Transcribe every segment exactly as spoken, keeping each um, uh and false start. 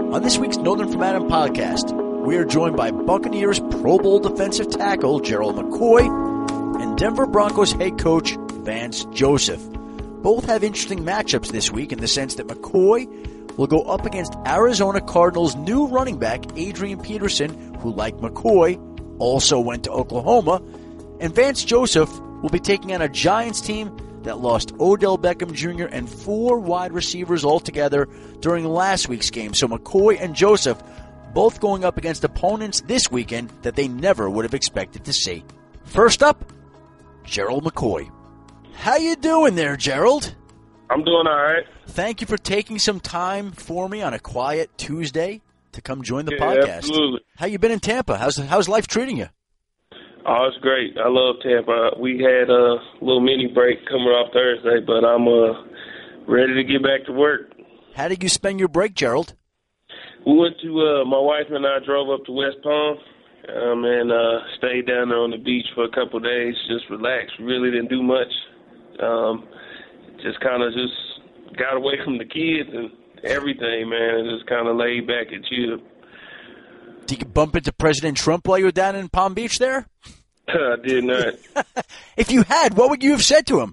On this week's Northern from Adam podcast, we are joined by Buccaneers Pro Bowl defensive tackle Gerald McCoy and Denver Broncos head coach Vance Joseph. Both have interesting matchups this week in the sense that McCoy will go up against Arizona Cardinals' new running back Adrian Peterson, who, like McCoy, also went to Oklahoma, and Vance Joseph will be taking on a Giants team that lost Odell Beckham Junior and four wide receivers altogether during last week's game. So McCoy and Joseph both going up against opponents this weekend that they never would have expected to see. First up, Gerald McCoy. How you doing there, Gerald? I'm doing all right. Thank you for taking some time for me on a quiet Tuesday to come join the yeah, podcast. Absolutely. How you been in Tampa? How's how's life treating you? Oh, it's great. I love Tampa. We had a little mini break coming off Thursday, but I'm uh, ready to get back to work. How did you spend your break, Gerald? We went to, uh, my wife and I drove up to West Palm um, and uh, stayed down there on the beach for a couple of days, just relaxed. Really didn't do much. Um, just kind of just got away from the kids and everything, man, and just kind of laid back and chilled. Did you bump into President Trump while you were down in Palm Beach there? I did not. If you had, what would you have said to him?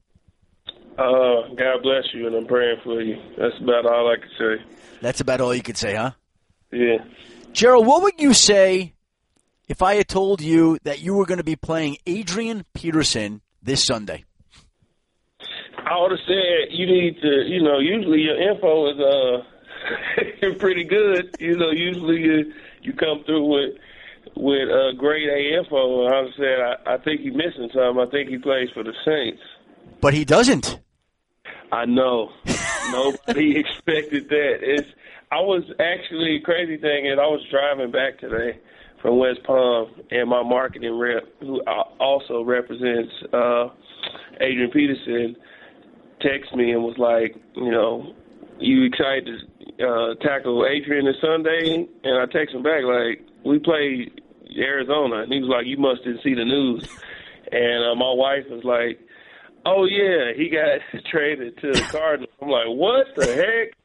Uh, God bless you, and I'm praying for you. That's about all I can say. That's about all you could say, huh? Yeah. Gerald, what would you say if I had told you that you were going to be playing Adrian Peterson this Sunday? I would have said you need to, you know, usually your info is uh pretty good. You know, usually you you come through with with uh, grade A info. And I would have said I, I think he's missing something. I think he plays for the Saints. But he doesn't. I know. Nobody expected that. It's. I was actually, crazy thing is I was driving back today from West Palm, and my marketing rep, who also represents uh, Adrian Peterson, texted me and was like, you know, you excited to uh, tackle Adrian this Sunday? And I texted him back like, we played Arizona. And he was like, you must didn't see the news. And uh, my wife was like, oh, yeah, he got traded to the Cardinals. I'm like, what the heck?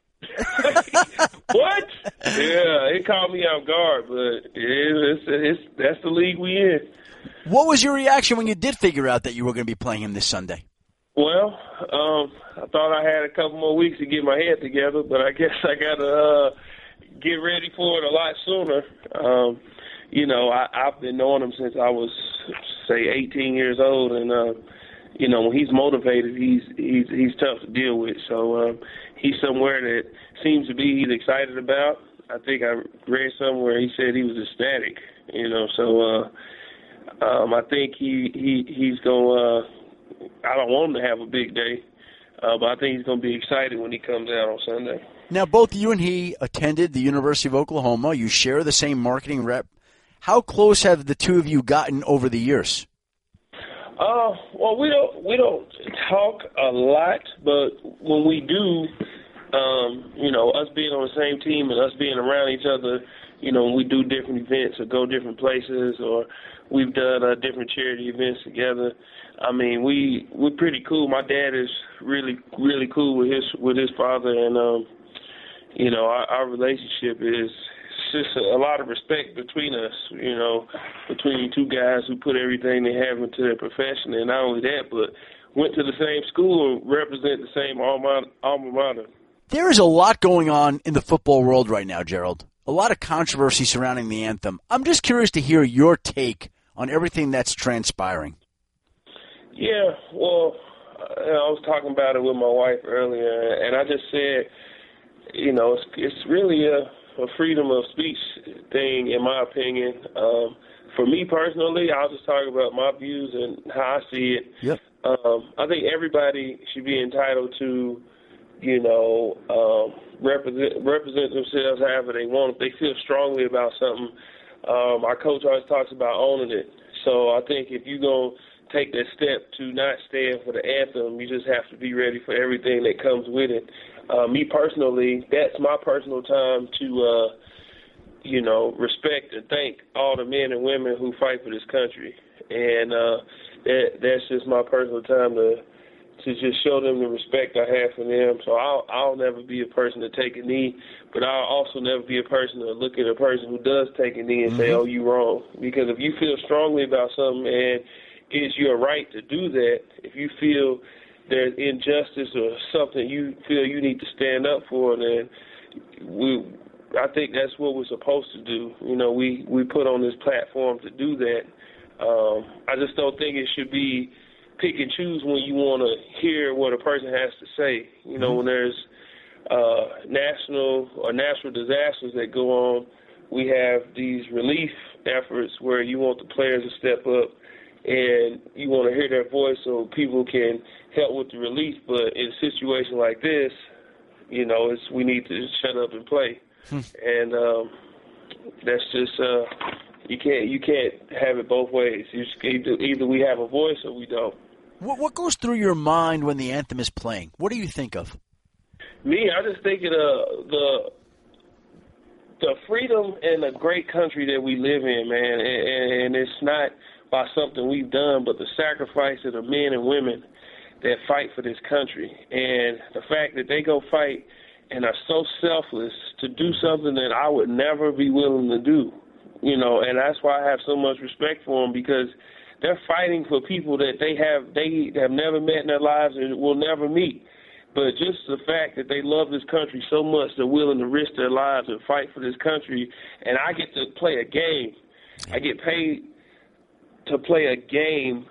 What? Yeah, it caught me off guard, but it's, it's, that's the league we in. What was your reaction when you did figure out that you were going to be playing him this Sunday? Well, um, I thought I had a couple more weeks to get my head together, but I guess I got to uh, get ready for it a lot sooner. Um, you know, I, I've been knowing him since I was, say, eighteen years old, and uh, you know, when he's motivated, he's he's he's tough to deal with. So um, he's somewhere that seems to be he's excited about. I think I read somewhere he said he was ecstatic. You know, so uh, um, I think he he he's going. Uh, I don't want him to have a big day, uh, but I think he's going to be excited when he comes out on Sunday. Now, both you and he attended the University of Oklahoma. You share the same marketing rep. How close have the two of you gotten over the years? Uh, well, we don't we don't talk a lot, but when we do, um, you know, us being on the same team and us being around each other, you know, when we do different events or go different places, or we've done uh, different charity events together. I mean, we we're pretty cool. My dad is really really cool with his with his father, and um, you know, our, our relationship is just a, a lot of respect between us. You know, between two guys who put everything they have into their profession, and not only that, but went to the same school and represent the same alma alma mater. There is a lot going on in the football world right now, Gerald. A lot of controversy surrounding the anthem. I'm just curious to hear your take on everything that's transpiring. Yeah, well, I was talking about it with my wife earlier, and I just said, you know, it's, it's really a, a freedom of speech thing, in my opinion. Um, for me personally, I'll just talk about my views and how I see it. Yep. Um, I think everybody should be entitled to, you know, um, represent represent themselves however they want. If they feel strongly about something, um, our coach always talks about owning it. So I think if you're going to take that step to not stand for the anthem, you just have to be ready for everything that comes with it. Uh, me personally, that's my personal time to, uh, you know, respect and thank all the men and women who fight for this country. And uh, that, that's just my personal time to to just show them the respect I have for them. So I'll, I'll never be a person to take a knee, but I'll also never be a person to look at a person who does take a knee and mm-hmm. say, oh, you wrong. Because if you feel strongly about something and it's your right to do that, if you feel there's injustice or something you feel you need to stand up for, then we, I think that's what we're supposed to do. You know, we, we put on this platform to do that. Um, I just don't think it should be pick and choose when you want to hear what a person has to say. You know, when there's uh, national or natural disasters that go on, we have these relief efforts where you want the players to step up and you want to hear their voice so people can help with the relief. But in a situation like this, you know, it's we need to just shut up and play. Hmm. And um, that's just uh, you can't you can't have it both ways. You just, either, either we have a voice or we don't. What, what goes through your mind when the anthem is playing? What do you think of? Me, I just think of the the the freedom and the great country that we live in, man. And, and it's not by something we've done, but the sacrifice of the men and women that fight for this country. And the fact that they go fight and are so selfless to do something that I would never be willing to do, you know, and that's why I have so much respect for them, because they're fighting for people that they have they have never met in their lives and will never meet. But just the fact that they love this country so much, they're willing to risk their lives and fight for this country. And I get to play a game. I get paid to play a game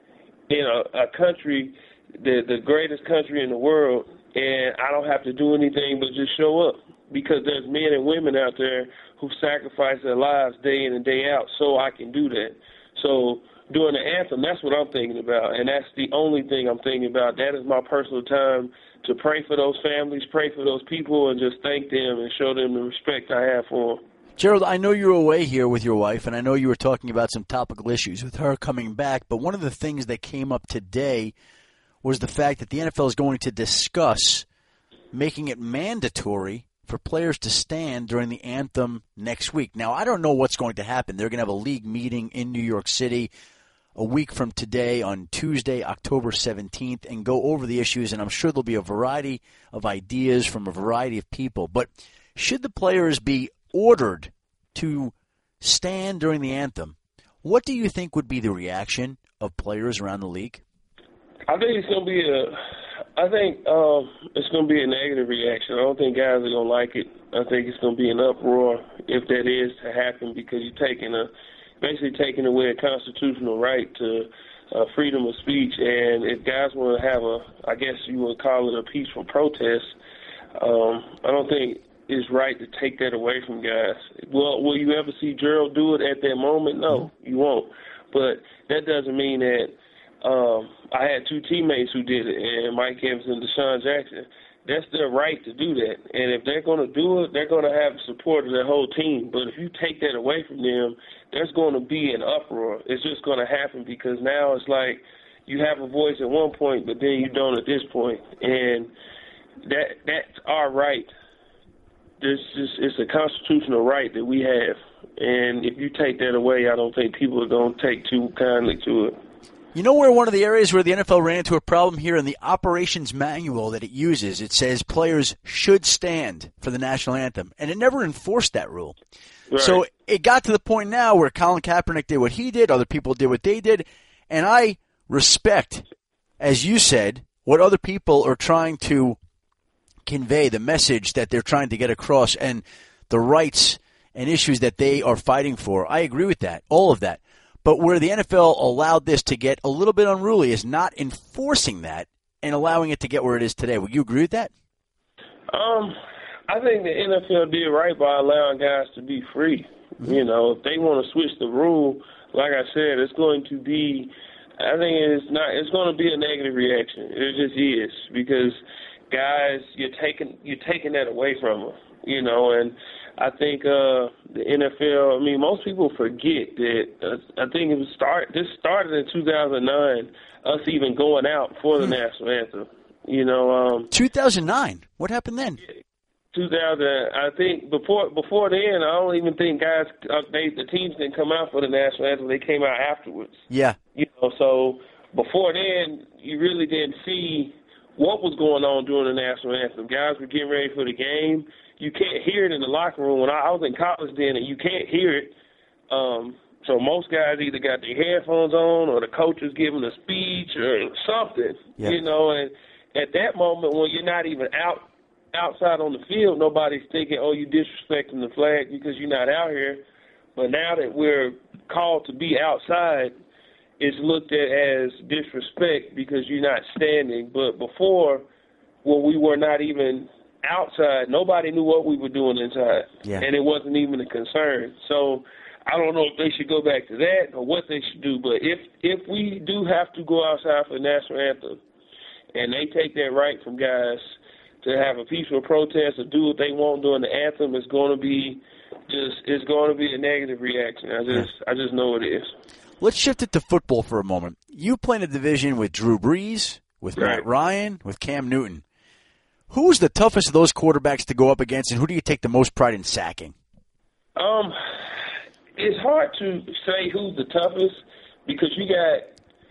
in a, a country, the, the greatest country in the world, and I don't have to do anything but just show up, because there's men and women out there who sacrifice their lives day in and day out so I can do that. So during the anthem, that's what I'm thinking about, and that's the only thing I'm thinking about. That is my personal time to pray for those families, pray for those people, and just thank them and show them the respect I have for them. Gerald, I know you're away here with your wife, and I know you were talking about some topical issues with her coming back, but one of the things that came up today was the fact that the N F L is going to discuss making it mandatory for players to stand during the anthem next week. Now, I don't know what's going to happen. They're going to have a league meeting in New York City a week from today on Tuesday, October seventeenth, and go over the issues, and I'm sure there'll be a variety of ideas from a variety of people. But should the players be ordered to stand during the anthem, what do you think would be the reaction of players around the league? I think it's going to be a, I think um, it's going to be a negative reaction. I don't think guys are going to like it. I think it's going to be an uproar if that is to happen, because you're taking a, basically taking away a constitutional right to uh, freedom of speech. And if guys want to have a, I guess you would call it a peaceful protest, um, I don't think it's right to take that away from guys. Well, will you ever see Gerald do it at that moment? No, you won't. But that doesn't mean that um, I had two teammates who did it, and Mike Evans and Deshaun Jackson. That's their right to do that. And if they're going to do it, they're going to have the support of their whole team. But if you take that away from them, there's going to be an uproar. It's just going to happen, because now it's like you have a voice at one point, but then you don't at this point. And that that's our right. This is, it's a constitutional right that we have. And if you take that away, I don't think people are going to take too kindly to it. You know where one of the areas where the N F L ran into a problem here in the operations manual that it uses, it says players should stand for the national anthem, and it never enforced that rule. Right. So it got to the point now where Colin Kaepernick did what he did, other people did what they did, and I respect, as you said, what other people are trying to convey, the message that they're trying to get across, and the rights and issues that they are fighting for. I agree with that, all of that. But where the N F L allowed this to get a little bit unruly is not enforcing that and allowing it to get where it is today. Would you agree with that? Um, I think the N F L did right by allowing guys to be free. Mm-hmm. You know, if they want to switch the rule, like I said, it's going to be, I think it's not, it's going to be a negative reaction. It just is, because guys, you're taking, you're taking that away from them, you know, and I think uh, the N F L, I mean, most people forget that uh, I think it was start. This started in two thousand nine, us even going out for the hmm. national anthem. You know, um, two thousand nine. What happened then? two thousand. I think before before then, I don't even think guys, uh, they, the teams didn't come out for the national anthem. They came out afterwards. Yeah. You know, so before then, you really didn't see what was going on during the national anthem. Guys were getting ready for the game. You can't hear it in the locker room. When I, I was in college then, and you can't hear it. Um, so most guys either got their headphones on or the coach was giving a speech or something, yep. you know. And at that moment, when you're not even out outside on the field, nobody's thinking, oh, you're disrespecting the flag because you're not out here. But now that we're called to be outside, it's looked at as disrespect because you're not standing. But before, when we were not even outside, nobody knew what we were doing inside, yeah. and it wasn't even a concern. So I don't know if they should go back to that or what they should do. But if if we do have to go outside for the national anthem, and they take that right from guys to have a peaceful protest or do what they want during the anthem, it's going to be just it's going to be a negative reaction. I just I just know it is. Let's shift it to football for a moment. You play in a division with Drew Brees, with right. Matt Ryan, with Cam Newton. Who's the toughest of those quarterbacks to go up against, and who do you take the most pride in sacking? Um, it's hard to say who's the toughest because you got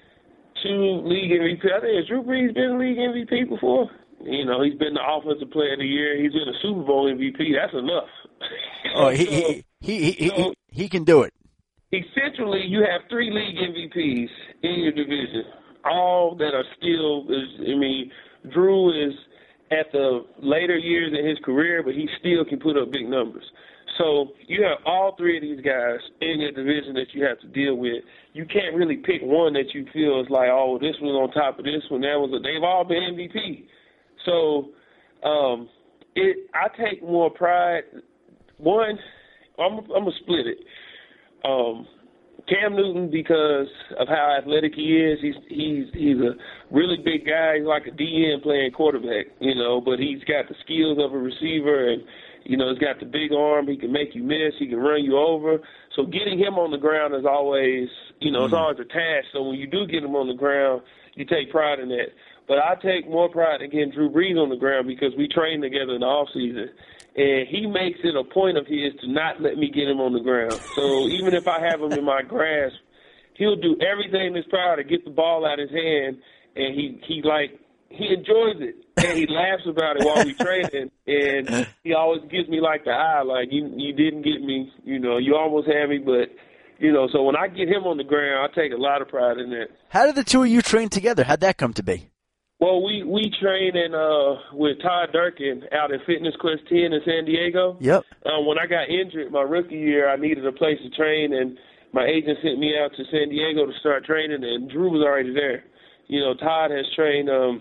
two league M V P. I think has Drew Brees been league M V P before? You know, he's been the offensive player of the year. He's been a Super Bowl M V P. That's enough. Oh, he, so, he, he, he, so, he, he can do it. Essentially, you have three league M V Ps in your division, all that are still, is, I mean, Drew is at the later years in his career, but he still can put up big numbers. So you have all three of these guys in your division that you have to deal with. You can't really pick one that you feel is like, oh, this was on top of this one, that was a, they've all been M V P. So um, it, I take more pride. One, I'm, I'm going to split it. Um, Cam Newton, because of how athletic he is, he's he's he's a really big guy. He's like a D N playing quarterback, you know, but he's got the skills of a receiver and, you know, he's got the big arm. He can make you miss. He can run you over. So getting him on the ground is always, you know, it's always a task. So when you do get him on the ground, you take pride in that. But I take more pride in getting Drew Brees on the ground because we train together in the offseason. And he makes it a point of his to not let me get him on the ground. So even if I have him in my grasp, he'll do everything in his power to get the ball out of his hand. And he, he like, he enjoys it. And he laughs about it while we training. And he always gives me like the eye, like, you you didn't get me. You know, you almost had me, but, you know, so when I get him on the ground, I take a lot of pride in that. How did the two of you train together? How'd that come to be? Well, we, we train in, uh, with Todd Durkin out in Fitness Quest ten in San Diego. Yep. Um, when I got injured my rookie year, I needed a place to train, and my agent sent me out to San Diego to start training, and Drew was already there. You know, Todd has trained um,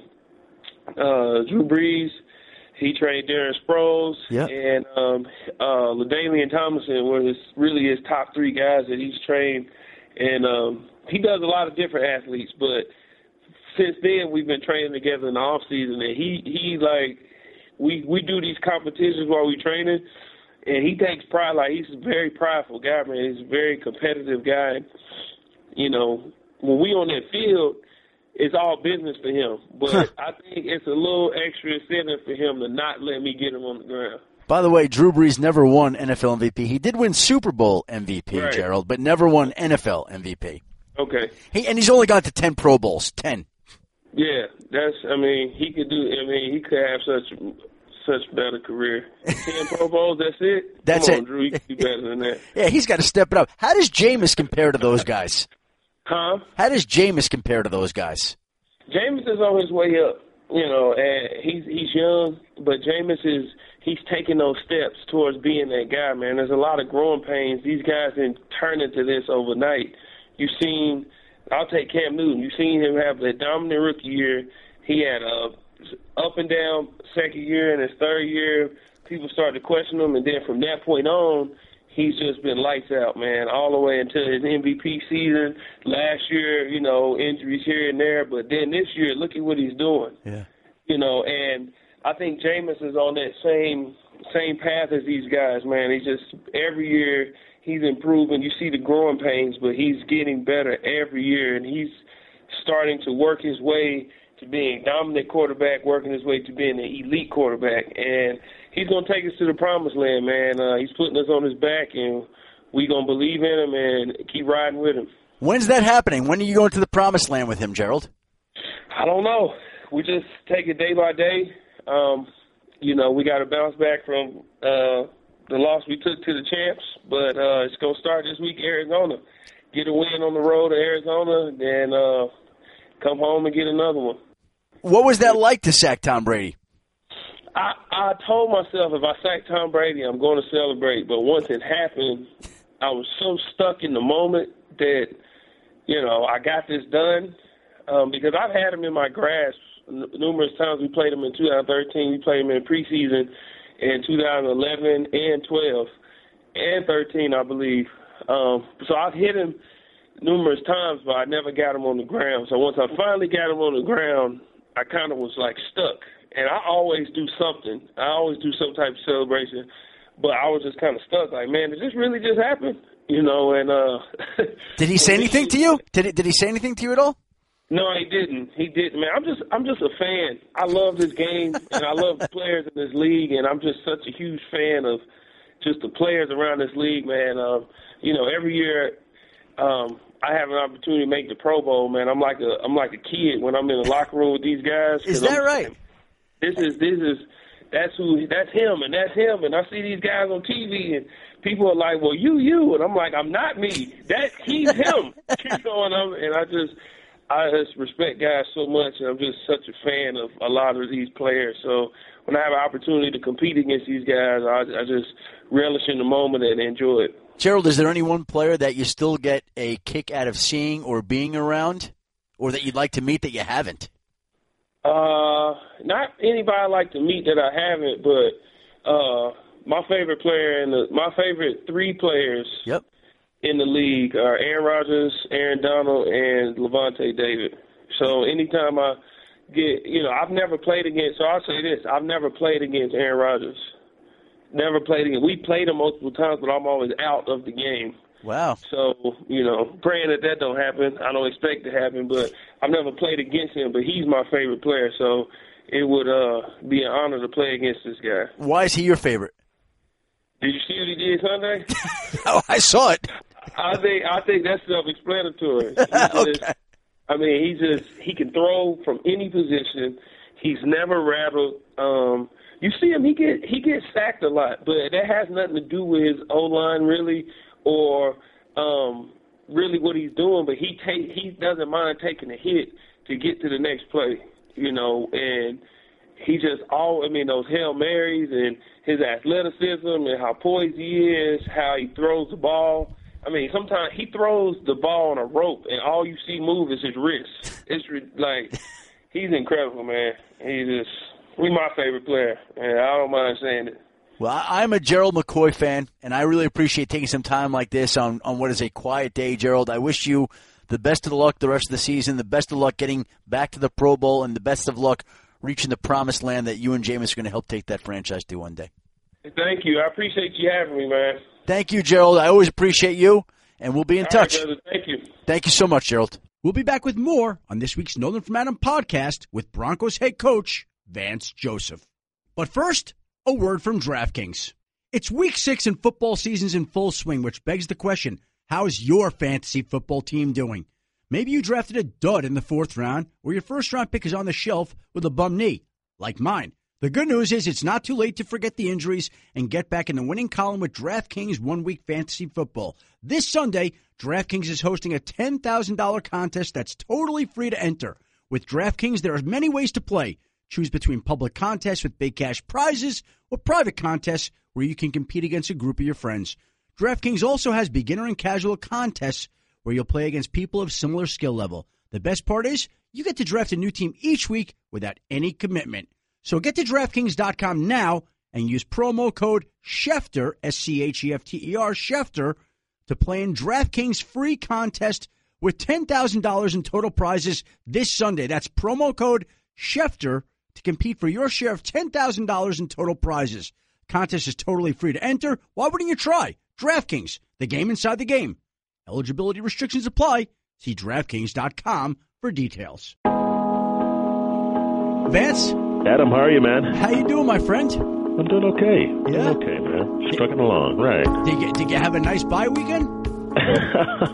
uh, Drew Brees. He trained Darren Sproles. Yep. And um, uh, LaDainian Tomlinson were his, really his top three guys that he's trained. And um, he does a lot of different athletes, but since then, we've been training together in the off season, and he he like we we do these competitions while we training, and he takes pride. Like he's a very prideful guy, man. He's a very competitive guy. You know, when we on that field, it's all business for him. But I think it's a little extra incentive for him to not let me get him on the ground. By the way, Drew Brees never won N F L M V P. He did win Super Bowl M V P, right. Gerald, but never won N F L M V P. Okay. He and he's only got to ten Pro Bowls. Ten. Yeah, that's. I mean, he could do. I mean, he could have such such better career. Ten Pro Bowls. That's it. That's Come on, it. Drew. You can do better than that. Yeah, he's got to step it up. How does Jameis compare to those guys? Huh? How does Jameis compare to those guys? Jameis is on his way up. You know, and he's he's young, but Jameis is he's taking those steps towards being that guy. Man, there's a lot of growing pains. These guys didn't turn into this overnight. You've seen. I'll take Cam Newton. You've seen him have a dominant rookie year. He had a up and down second year, and his third year, people started to question him. And then from that point on, he's just been lights out, man, all the way until his M V P season. Last year, you know, injuries here and there. But then this year, look at what he's doing. Yeah. You know, and I think Jameis is on that same same path as these guys, man. He just every year – he's improving. You see the growing pains, but he's getting better every year, and he's starting to work his way to being a dominant quarterback, working his way to being an elite quarterback. And he's going to take us to the promised land, man. Uh, he's putting us on his back, and we're going to believe in him and keep riding with him. When's that happening? When are you going to the promised land with him, Gerald? I don't know. We just take it day by day. Um, you know, we got to bounce back from uh, the loss we took to the champs, but uh, it's going to start this week, Arizona. Get a win on the road to Arizona, then uh, come home and get another one. What was that like to sack Tom Brady? I, I told myself if I sack Tom Brady, I'm going to celebrate. But once it happened, I was so stuck in the moment that, you know, I got this done um, because I've had him in my grasp n- numerous times. We played him in two thousand thirteen. We played him in preseason in two thousand eleven and twelve and thirteen, I believe. Um, so I've hit him numerous times, but I never got him on the ground. So once I finally got him on the ground, I kind of was like stuck. And I always do something. I always do some type of celebration. But I was just kind of stuck. Like, man, did this really just happen? You know, and uh did he say anything to you? Did it, did he say anything to you at all? No, he didn't. He didn't, man. I'm just I'm just a fan. I love this game and I love the players in this league, and I'm just such a huge fan of just the players around this league, man. Um, you know, every year um I have an opportunity to make the Pro Bowl, man. I'm like a I'm like a kid when I'm in the locker room with these guys. Is that I'm, right? This is this is that's who that's him and that's him, and I see these guys on T V and people are like, well, you you, and I'm like, I'm not me. That he's him. Keep going on, and I just I just respect guys so much, and I'm just such a fan of a lot of these players. So when I have an opportunity to compete against these guys, I, I just relish in the moment and enjoy it. Gerald, is there any one player that you still get a kick out of seeing or being around, or that you'd like to meet that you haven't? Uh, not anybody I like to meet that I haven't, but uh, my favorite player and my favorite three players yep. in the league are Aaron Rodgers, Aaron Donald, and Levante David. So anytime I get, you know, I've never played against. So I'll say this: I've never played against Aaron Rodgers. Never played against. We played him multiple times, but I'm always out of the game. Wow. So, you know, praying that that don't happen. I don't expect it to happen, but I've never played against him, but he's my favorite player. So it would uh, be an honor to play against this guy. Why is he your favorite? Did you see what he did Sunday? Oh, I saw it. I think I think that's self-explanatory. Just, okay. I mean, he just he can throw from any position. He's never rattled. Um, you see him; he get he gets sacked a lot, but that has nothing to do with his O-line really, or um, really what he's doing. But he take he doesn't mind taking a hit to get to the next play, you know. And he just all I mean those Hail Marys and his athleticism and how poised he is, how he throws the ball. I mean, sometimes he throws the ball on a rope, and all you see move is his wrist. It's like he's incredible, man. He's just he's my favorite player, and I don't mind saying it. Well, I'm a Gerald McCoy fan, and I really appreciate taking some time like this on, on what is a quiet day, Gerald. I wish you the best of luck the rest of the season, the best of luck getting back to the Pro Bowl, and the best of luck reaching the promised land that you and Jameis are going to help take that franchise to one day. Thank you. I appreciate you having me, man. Thank you, Gerald. I always appreciate you, and we'll be in All touch. right, brother. Thank you. Thank you so much, Gerald. We'll be back with more on this week's Nolan from Adam podcast with Broncos head coach Vance Joseph. But first, a word from DraftKings. It's week six and football season's in full swing, which begs the question, how is your fantasy football team doing? Maybe you drafted a dud in the fourth round, or your first round pick is on the shelf with a bum knee, like mine. The good news is it's not too late to forget the injuries and get back in the winning column with DraftKings one-week fantasy football. This Sunday, DraftKings is hosting a ten thousand dollars contest that's totally free to enter. With DraftKings, there are many ways to play. Choose between public contests with big cash prizes or private contests where you can compete against a group of your friends. DraftKings also has beginner and casual contests where you'll play against people of similar skill level. The best part is you get to draft a new team each week without any commitment. So get to DraftKings dot com now and use promo code Schefter, S C H E F T E R, Schefter, to play in DraftKings free contest with ten thousand dollars in total prizes this Sunday. That's promo code Schefter to compete for your share of ten thousand dollars in total prizes. Contest is totally free to enter. Why wouldn't you try? DraftKings, the game inside the game. Eligibility restrictions apply. See DraftKings dot com for details. Vance? Adam, how are you, man? How you doing, my friend? I'm doing okay. Yeah? Doing okay, man. Struggling along, right. Did you, did you have a nice bye weekend?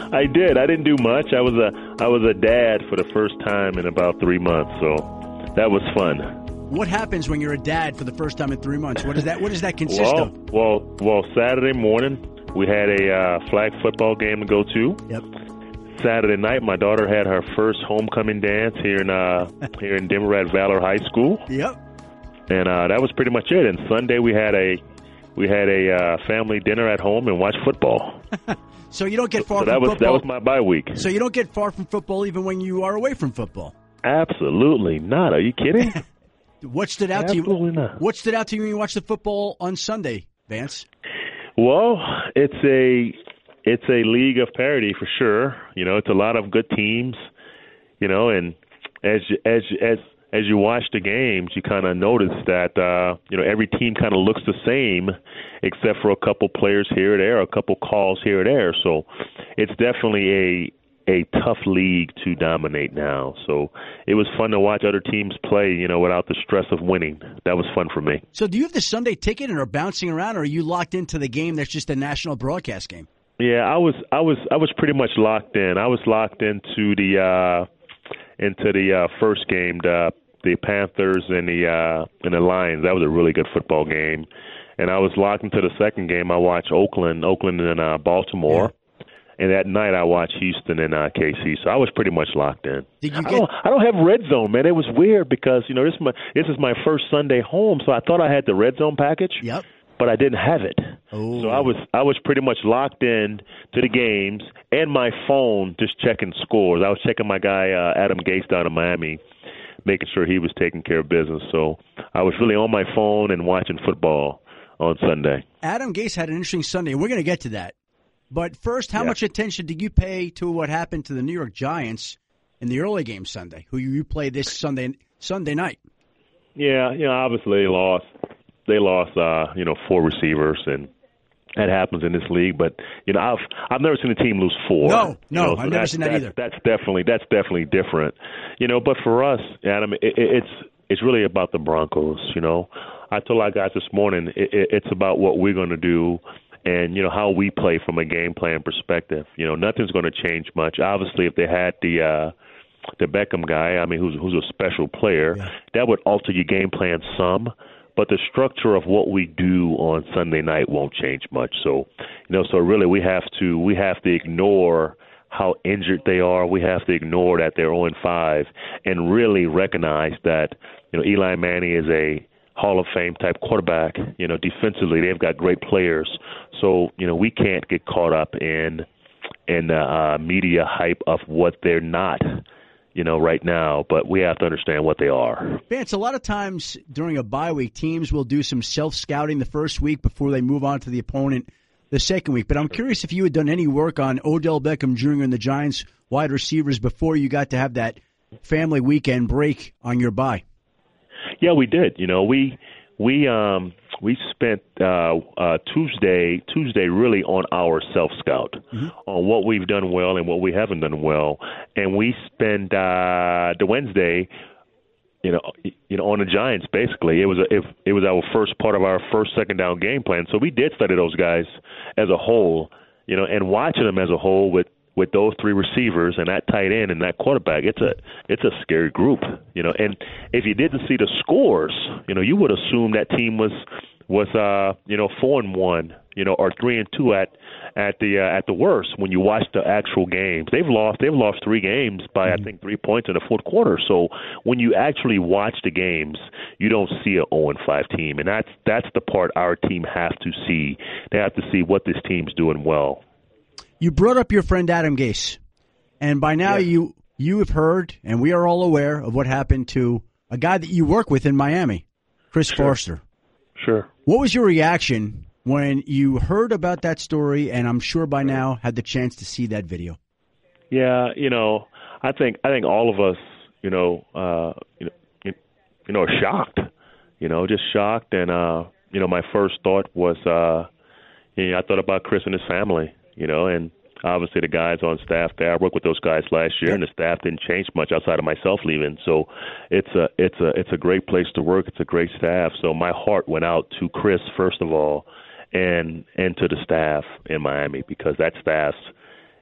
I did. I didn't do much. I was a I was a dad for the first time in about three months, so that was fun. What happens when you're a dad for the first time in three months? What does that What does that consist well, of? Well, well, Saturday morning we had a uh, flag football game to go to. Yep. Saturday night, my daughter had her first homecoming dance here in uh, here in Denver at Valor High School. Yep. And uh, that was pretty much it. And Sunday we had a we had a uh, family dinner at home and watched football. So you don't get far so from that was, football. That was my bye week. So you don't get far from football even when you are away from football. Absolutely not. Are you kidding? What stood out Absolutely to you? Not. What stood out to you when you watched the football on Sunday, Vance? Well, it's a it's a league of parity for sure. You know, it's a lot of good teams. You know, and as as as as you watch the games, you kind of notice that uh, you know every team kind of looks the same, except for a couple players here or there, a couple calls here or there. So it's definitely a a tough league to dominate now. So it was fun to watch other teams play, you know, without the stress of winning. That was fun for me. So do you have the Sunday ticket and are bouncing around, or are you locked into the game that's just a national broadcast game? Yeah, I was I was I was pretty much locked in. I was locked into the uh into the uh first game, the the Panthers and the uh and the Lions. That was a really good football game. And I was locked into the second game. I watched Oakland, Oakland and uh Baltimore. Yeah. And that night I watched Houston and uh, K C, so I was pretty much locked in. Did you get? I don't, I don't have Red Zone, man. It was weird because you know this is my this is my first Sunday home, so I thought I had the Red Zone package. Yep. But I didn't have it. Oh. So I was I was pretty much locked in to the games and my phone, just checking scores. I was checking my guy uh, Adam Gase down in Miami, making sure he was taking care of business. So I was really on my phone and watching football on Sunday. Adam Gase had an interesting Sunday, and we're going to get to that. But first, how yeah. much attention did you pay to what happened to the New York Giants in the early game Sunday, who you play this Sunday Sunday night? Yeah, you know, obviously they lost. They lost, uh, you know, four receivers, and that happens in this league. But you know, I've I've never seen a team lose four. No, no, you know, so I've never seen that that's, either. That's definitely that's definitely different. You know, but for us, Adam, it, it's it's really about the Broncos. You know, I told our guys this morning, it, it, it's about what we're going to do. And, you know, how we play from a game plan perspective. You know, nothing's going to change much. Obviously, if they had the uh, the Beckham guy, I mean, who's who's a special player, yeah. that would alter your game plan some. But the structure of what we do on Sunday night won't change much. So, you know, so really we have to we have to ignore how injured they are. We have to ignore that they're oh and five and really recognize that, you know, Eli Manning is a Hall of Fame type quarterback. You know, defensively they've got great players. So, you know, we can't get caught up in in the uh, media hype of what they're not, you know, right now. But we have to understand what they are. Vance, a lot of times during a bye week, teams will do some self-scouting the first week before they move on to the opponent the second week. But I'm curious if you had done any work on Odell Beckham Junior and the Giants wide receivers before you got to have that family weekend break on your bye. Yeah, we did. You know, we we um we spent uh, uh, Tuesday Tuesday really on our self scout mm-hmm. on what we've done well and what we haven't done well, and we spent uh, the Wednesday, you know, you know, on the Giants. Basically, it was a, it, it was our first part of our first second down game plan. So we did study those guys as a whole, you know, and watching them as a whole with. with those three receivers and that tight end and that quarterback, it's a it's a scary group, you know. And if you didn't see the scores, you know, you would assume that team was was uh you know four and one, you know, or three and two at at the uh, at the worst. When you watch the actual games, they've lost they've lost three games by mm-hmm. I think three points in the fourth quarter. So when you actually watch the games, you don't see an oh and five team, and that's that's the part our team has to see. They have to see what this team's doing well. You brought up your friend Adam Gase, and by now yeah. you you have heard, and we are all aware of what happened to a guy that you work with in Miami, Chris sure. Foerster. Sure. What was your reaction when you heard about that story, and I'm sure by now had the chance to see that video? Yeah, you know, I think I think all of us, you know, uh, you know, you, you know, are shocked. You know, just shocked, and uh, you know, my first thought was, uh, you know, I thought about Chris and his family. You know, and obviously the guys on staff there, I worked with those guys last year, and the staff didn't change much outside of myself leaving. So it's a it's a it's a great place to work. It's a great staff. So my heart went out to Chris first of all, and and to the staff in Miami, because that staff's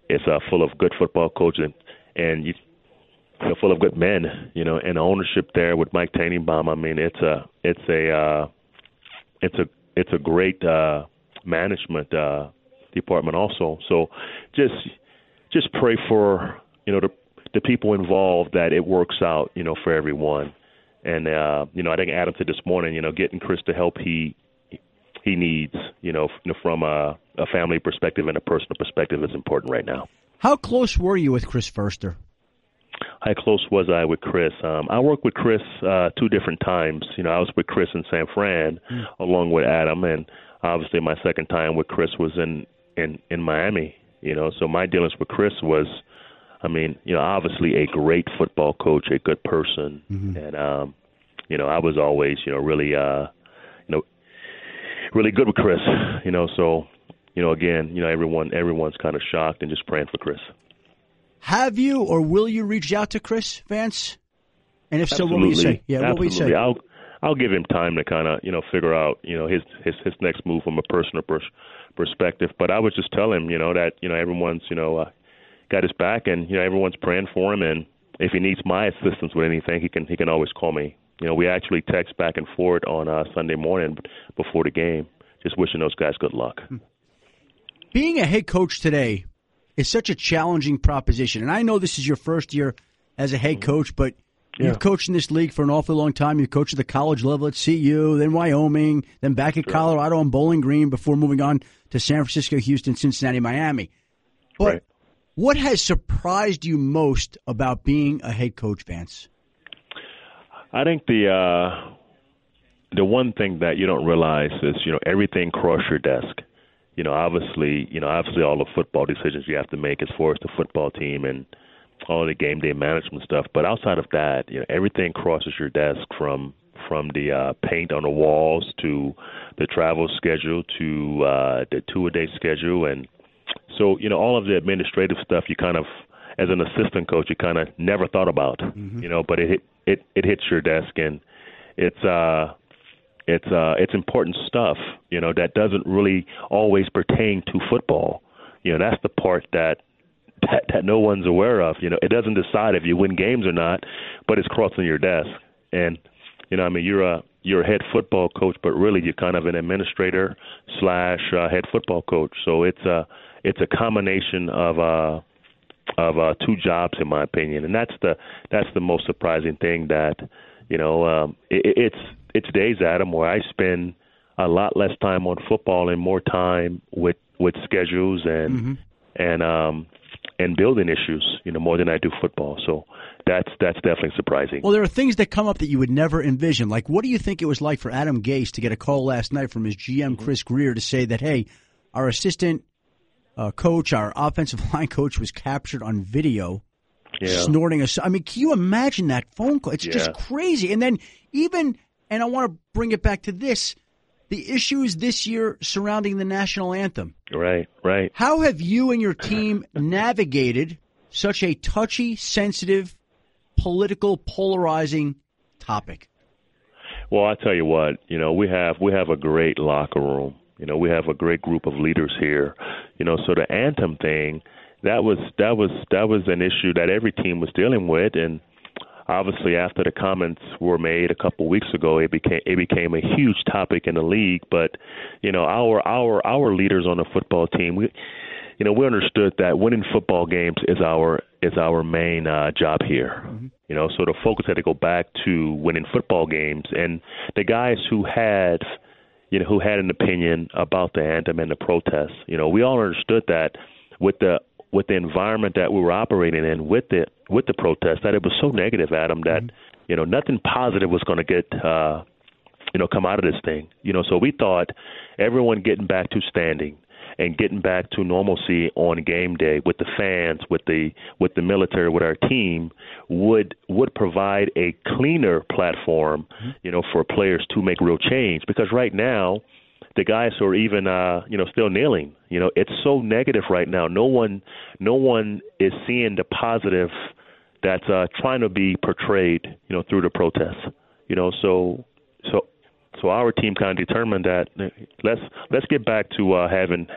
it's uh, full of good football coaches and, and you, you know, full of good men, you know, and the ownership there with Mike Tannenbaum. I mean, it's a it's a uh, it's a it's a great uh, management uh, department also. So just just pray for, you know, the the people involved that it works out, you know, for everyone. And uh, you know, I think Adam said this morning, you know, getting Chris the help he he needs, you know, from a, a family perspective and a personal perspective is important right now. How close were you with Chris Foerster? How close was I with Chris? Um, I worked with Chris uh, two different times. You know, I was with Chris in San Fran mm. along with Adam, and obviously my second time with Chris was in, in, in Miami. You know, so my dealings with Chris was, I mean, you know, obviously a great football coach, a good person, mm-hmm. and um, you know, I was always, you know, really, uh, you know, really good with Chris. You know, so you know, again, you know, everyone, everyone's kind of shocked and just praying for Chris. Have you or will you reach out to Chris Vance? And if Absolutely. so, what will you say? Yeah, Absolutely. what will you say? I'll I'll give him time to kind of, you know, figure out, you know, his his, his next move from a personal pers- perspective. But I would just tell him, you know, that, you know, everyone's, you know, uh, got his back, and you know, everyone's praying for him. And if he needs my assistance with anything, he can he can always call me. You know, we actually text back and forth on uh, Sunday morning before the game, just wishing those guys good luck. Being a head coach today is such a challenging proposition. And I know this is your first year as a head coach, but yeah. You've coached in this league for an awfully long time. You coached at the college level at C U, then Wyoming, then back at sure. Colorado and Bowling Green before moving on to San Francisco, Houston, Cincinnati, Miami. But right. What has surprised you most about being a head coach, Vance? I think the uh, the one thing that you don't realize is, you know, everything cross your desk. You know, obviously, you know, obviously all the football decisions you have to make as far as the football team and all the game day management stuff. But outside of that, you know, everything crosses your desk from from the uh, paint on the walls to the travel schedule to uh, the two-a-day schedule. And so, you know, all of the administrative stuff you kind of, as an assistant coach, you kind of never thought about, mm-hmm. you know, but it, it it hits your desk, and it's uh it's uh it's important stuff, you know, that doesn't really always pertain to football. You know, that's the part that That, that no one's aware of. You know, it doesn't decide if you win games or not, but it's crossing your desk. And, you know, I mean, you're a you're a head football coach, but really you're kind of an administrator slash uh, head football coach. So it's a it's a combination of uh of uh, two jobs, in my opinion, and that's the that's the most surprising thing. That, you know, um, it, it's it's days, Adam, where I spend a lot less time on football and more time with with schedules and mm-hmm. and um. and building issues, you know, more than I do football. So that's that's definitely surprising. Well, there are things that come up that you would never envision. Like, what do you think it was like for Adam Gase to get a call last night from his G M, mm-hmm. Chris Greer, to say that, hey, our assistant uh, coach, our offensive line coach was captured on video yeah. snorting a... I mean, can you imagine that phone call? It's yeah. just crazy. And then even, and I want to bring it back to this, the issues this year surrounding the national anthem. Right, right. How have you and your team navigated such a touchy, sensitive, political, polarizing topic? Well, I tell you what, you know, we have we have a great locker room. You know, we have a great group of leaders here. You know, so the anthem thing, that was that was that was an issue that every team was dealing with, and obviously, after the comments were made a couple weeks ago, it became it became a huge topic in the league. But you know, our our our leaders on the football team, we, you know, we understood that winning football games is our is our main uh, job here. Mm-hmm. You know, so the focus had to go back to winning football games, and the guys who had, you know, who had an opinion about the anthem and the protests, you know, we all understood that with the with the environment that we were operating in, with the with the protest, that it was so negative, Adam, that mm-hmm. you know, nothing positive was going to get uh, you know come out of this thing. You know, so we thought everyone getting back to standing and getting back to normalcy on game day with the fans, with the with the military, with our team, would would provide a cleaner platform, mm-hmm. you know, for players to make real change. Because right now, the guys who are even, uh, you know, still kneeling, you know, it's so negative right now. No one, no one is seeing the positive that's uh, trying to be portrayed, you know, through the protests. You know, so, so, so our team kind of determined that let's let's get back to uh, having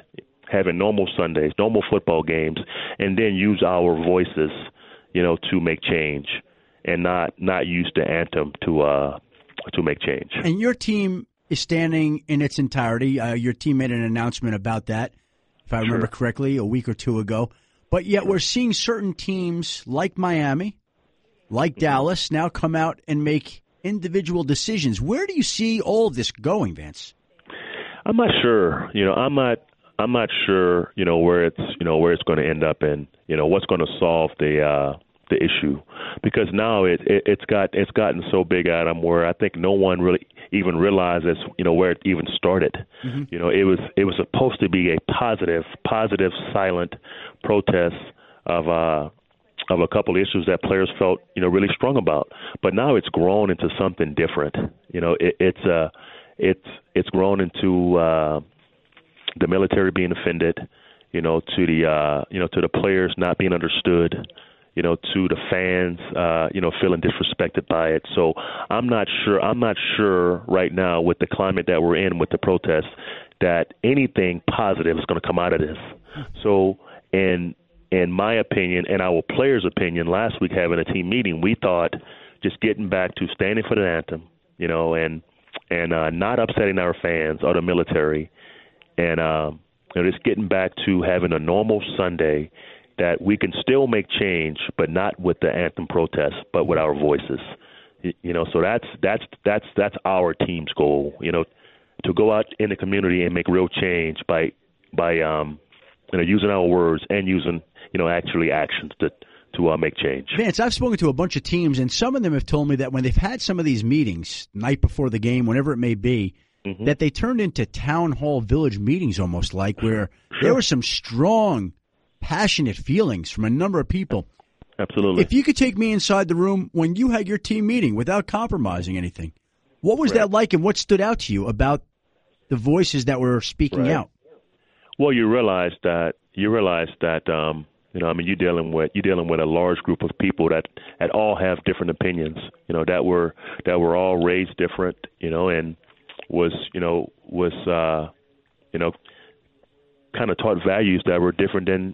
having normal Sundays, normal football games, and then use our voices, you know, to make change, and not not use the anthem to uh, to make change. And your team is standing in its entirety. Uh, your team made an announcement about that, if I remember sure. correctly, a week or two ago. But yet we're seeing certain teams like Miami, like mm-hmm. Dallas, now come out and make individual decisions. Where do you see all of this going, Vance? I'm not sure. You know, I'm not. I'm not sure. You know where it's. You know where it's going to end up, and you know what's going to solve the uh, the issue, because now it, it it's got it's gotten so big, Adam, where I think no one really even realizes, you know, where it even started. Mm-hmm. You know, it was it was supposed to be a positive, positive, silent protest of uh, of a couple of issues that players felt, you know, really strong about. But now it's grown into something different. You know, it, it's uh, it's it's grown into uh, the military being offended. You know, to the uh, you know to the players not being understood. You know, to the fans, uh, you know, feeling disrespected by it. So I'm not sure. I'm not sure right now with the climate that we're in with the protests that anything positive is going to come out of this. So, in in my opinion, and our players' opinion, last week having a team meeting, we thought just getting back to standing for the anthem, you know, and and uh, not upsetting our fans or the military, and um, you know, just getting back to having a normal Sunday. That we can still make change, but not with the anthem protest, but with our voices. You know, so that's that's that's that's our team's goal. You know, to go out in the community and make real change by by um, you know using our words and using you know actually actions to to uh, make change. Vance, I've spoken to a bunch of teams, and some of them have told me that when they've had some of these meetings, night before the game, whenever it may be, mm-hmm. that they turned into town hall village meetings almost like, where sure. there were some strong, passionate feelings from a number of people. Absolutely. If you could take me inside the room when you had your team meeting without compromising anything, what was right. that like, and what stood out to you about the voices that were speaking right. out? Well, you realize that you realize that um, you know, I mean, you're dealing with you're dealing with a large group of people that that all have different opinions. You know, that were that were all raised different. You know, and was you know was uh, you know. kind of taught values that were different than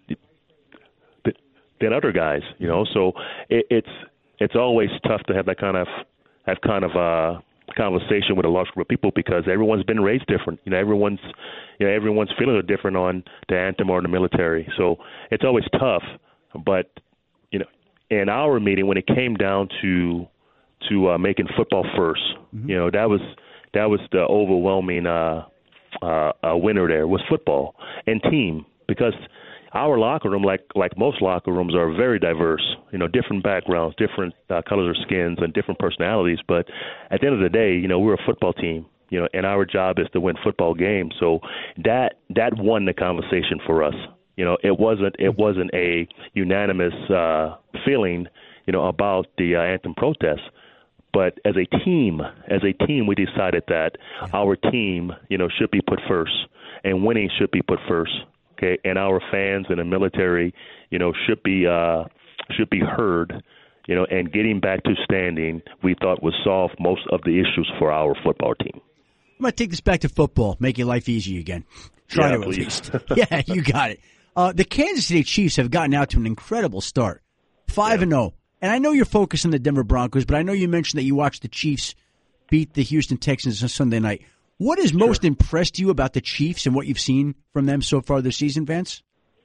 than other guys, you know. So it, it's it's always tough to have that kind of have kind of a conversation with a large group of people because everyone's been raised different. You know, everyone's you know everyone's feelings are different on the anthem or the military. So it's always tough. But you know, in our meeting, when it came down to to uh, making football first, mm-hmm. you know, that was that was the overwhelming. Uh, Uh, a winner there was football and team, because our locker room, like like most locker rooms, are very diverse. You know, different backgrounds, different uh, colors of skins, and different personalities. But at the end of the day, you know, we're a football team. You know, and our job is to win football games. So that that won the conversation for us. You know, it wasn't it wasn't a unanimous uh, feeling, you know, about the uh, anthem protest. But as a team, as a team, we decided that our team, you know, should be put first, and winning should be put first. Okay, and our fans and the military, you know, should be uh, should be heard. You know, and getting back to standing, we thought would solve most of the issues for our football team. I'm going to take this back to football, make your life easy again. Try yeah, to please. at least. Yeah, you got it. Uh, the Kansas City Chiefs have gotten out to an incredible start, five and zero. And I know you're focused on the Denver Broncos, but I know you mentioned that you watched the Chiefs beat the Houston Texans on Sunday night. What has most sure. impressed you about the Chiefs and what you've seen from them so far this season, Vance?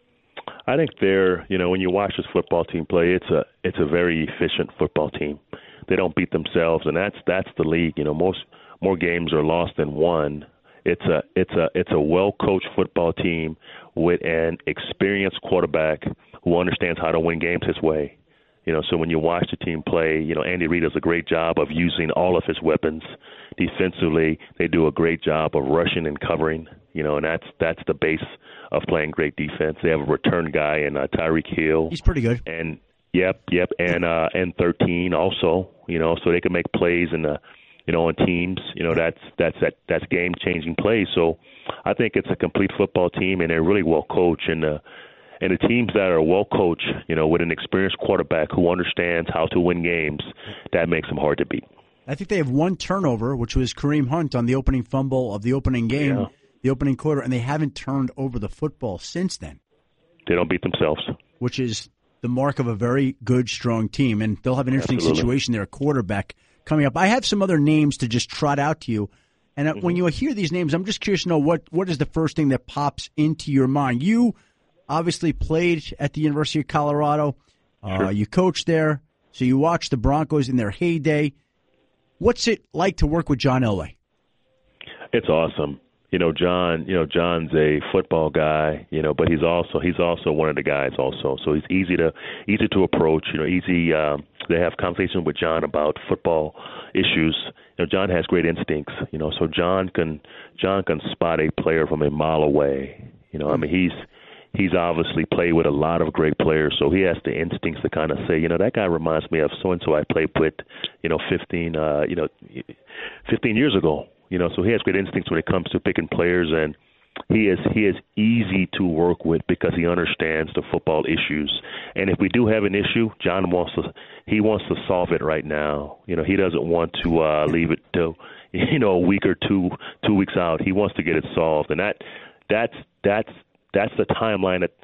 I think they're, you know, when you watch this football team play, it's a it's a very efficient football team. They don't beat themselves, and that's that's the league. You know, most more games are lost than won. It's a it's a it's a well-coached football team with an experienced quarterback who understands how to win games his way. You know, so when you watch the team play, you know, Andy Reid does a great job of using all of his weapons. Defensively, they do a great job of rushing and covering, you know, and that's that's the base of playing great defense. They have a return guy in uh, Tyreek Hill. He's pretty good. And, yep, yep, and uh, and thirteen also, you know, so they can make plays in the, you know, on teams. You know, that's that's that that's game-changing plays. So I think it's a complete football team, and they're really well coached. And uh, And the teams that are well coached, you know, with an experienced quarterback who understands how to win games, that makes them hard to beat. I think they have one turnover, which was Kareem Hunt on the opening fumble of the opening game. Yeah. the opening quarter, and they haven't turned over the football since then. They don't beat themselves. Which is the mark of a very good, strong team. And they'll have an interesting Absolutely. situation there, a quarterback coming up. I have some other names to just trot out to you. And mm-hmm. when you hear these names, I'm just curious to know what, what is the first thing that pops into your mind? You obviously played at the University of Colorado. Sure. Uh, you coached there. So you watched the Broncos in their heyday. What's it like to work with John Elway? It's awesome. You know, John, you know, John's a football guy, you know, but he's also he's also one of the guys also. So he's easy to easy to approach, you know, easy um, they have conversations with John about football issues. You know, John has great instincts, you know, so John can John can spot a player from a mile away. You know, I mean, he's he's obviously played with a lot of great players, so he has the instincts to kind of say, you know, that guy reminds me of so and so I played with, you know, fifteen uh, you know, fifteen years ago. You know, so he has great instincts when it comes to picking players, and he is he is easy to work with because he understands the football issues. And if we do have an issue, John wants to he wants to solve it right now. You know, he doesn't want to uh, leave it till you know a week or two two weeks out. He wants to get it solved, and that that's that's that's the timeline that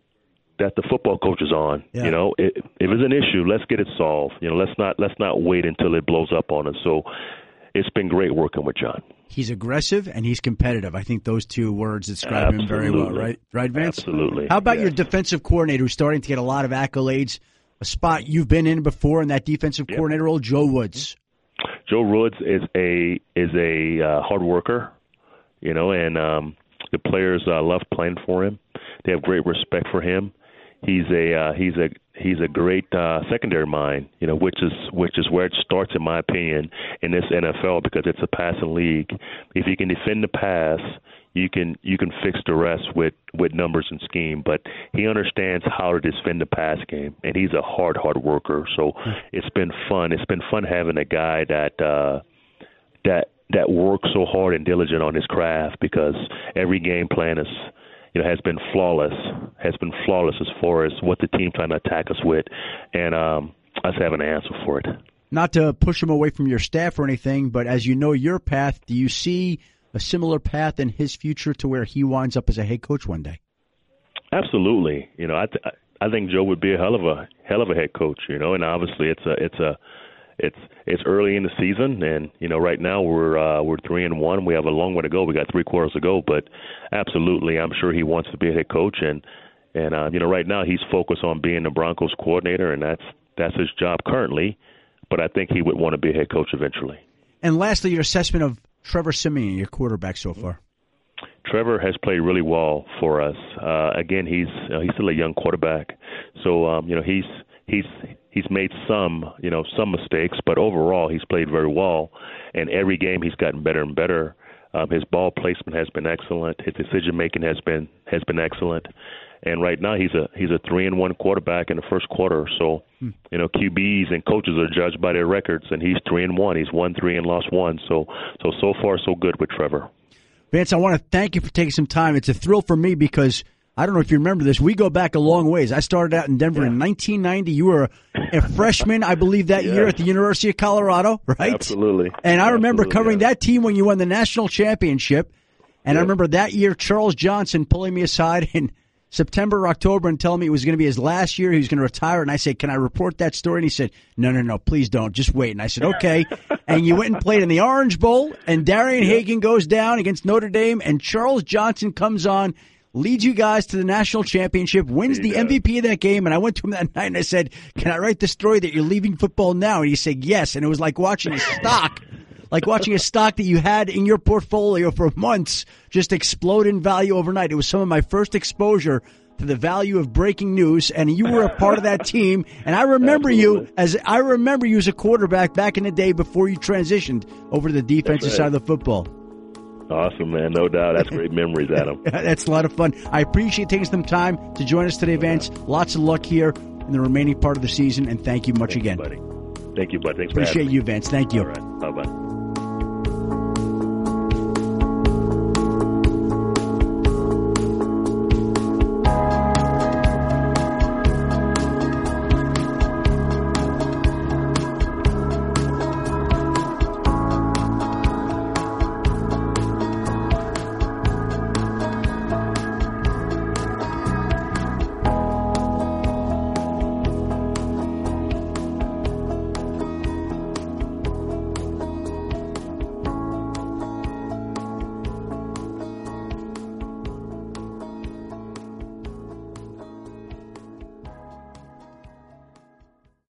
that the football coach is on. Yeah. You know, if, if it's an issue, let's get it solved. You know, let's not let's not wait until it blows up on us. So. It's been great working with John. He's aggressive and he's competitive. I think those two words describe Absolutely. him very well, right? Right, Vance? Absolutely. How about yes. your defensive coordinator who's starting to get a lot of accolades, a spot you've been in before in that defensive yep. coordinator role, Joe Woods? Joe Woods is a is a uh, hard worker, you know, and um, the players uh, love playing for him. They have great respect for him. He's a uh, he's a he's a great uh, secondary mind, you know, which is which is where it starts, in my opinion, in this N F L because it's a passing league. If you can defend the pass, you can you can fix the rest with, with numbers and scheme. But he understands how to defend the pass game, and he's a hard hard worker. So it's been fun. It's been fun having a guy that uh, that that works so hard and diligent on his craft because every game plan is. You know, has been flawless, has been flawless as far as what the team trying to attack us with, and um, us having an answer for it. Not to push him away from your staff or anything, but as you know your path, do you see a similar path in his future to where he winds up as a head coach one day? Absolutely. You know, I th- I think Joe would be a hell of a hell of a head coach. You know, and obviously it's a it's a It's it's early in the season, and you know right now we're uh, we're three and one. We have a long way to go. We got three quarters to go, but absolutely, I'm sure he wants to be a head coach, and and uh, you know right now he's focused on being the Broncos coordinator, and that's that's his job currently. But I think he would want to be a head coach eventually. And lastly, your assessment of Trevor Siemian, your quarterback so far. Trevor has played really well for us. Uh, again, he's uh, he's still a young quarterback, so um, you know he's he's. He's made some, you know, some mistakes, but overall he's played very well. And every game he's gotten better and better. Um, his ball placement has been excellent. His decision making has been has been excellent. And right now he's a he's a three and one quarterback in the first quarter. So, hmm. you know, Q Bs and coaches are judged by their records, and he's three and one. He's won three and lost one. So, so so far so good with Trevor. Vance, I want to thank you for taking some time. It's a thrill for me because. I don't know if you remember this. We go back a long ways. I started out in Denver yeah. in nineteen ninety. You were a, a freshman, I believe, that yeah. year at the University of Colorado, right? Absolutely. And I remember Absolutely, covering yeah. that team when you won the national championship. And yeah. I remember that year Charles Johnson pulling me aside in September or October and telling me it was going to be his last year. He was going to retire. And I said, can I report that story? And he said, no, no, no, please don't. Just wait. And I said, okay. And you went and played in the Orange Bowl. And Darian yeah. Hagan goes down against Notre Dame. And Charles Johnson comes on. Leads you guys to the national championship, wins the M V P of that game, and I went to him that night and I said, can I write the story that you're leaving football now? And he said, yes, and it was like watching a stock, like watching a stock that you had in your portfolio for months just explode in value overnight. It was some of my first exposure to the value of breaking news, and you were a part of that team, and I remember Absolutely. you as I remember you as a quarterback back in the day before you transitioned over to the defensive right. side of the football. Awesome, man. No doubt. That's great memories, Adam. That's a lot of fun. I appreciate taking some time to join us today, Vance. Lots of luck here in the remaining part of the season, and thank you much thank again. You, buddy. Thank you, buddy. Thanks appreciate for having me. you, Vance. Thank you. All right.